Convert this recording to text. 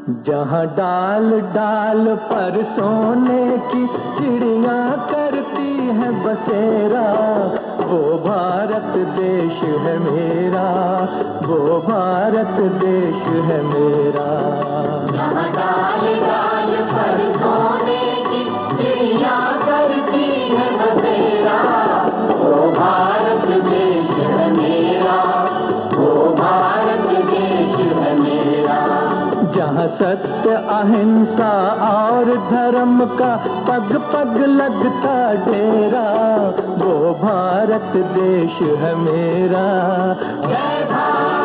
जहाँ डाल डाल पर सोने की चिड़िया करती है बसेरा, वो भारत देश है मेरा, वो भारत देश है मेरा। जहाँ डाल डाल पर सोने की चिड़िया करती है बसेरा, वो भारत देश है मेरा, वो भारत देश है मेरा। जहाँ सत्य अहिंसा और धर्म का पग पग लगता डेरा, वो भारत देश है मेरा। जय भारत।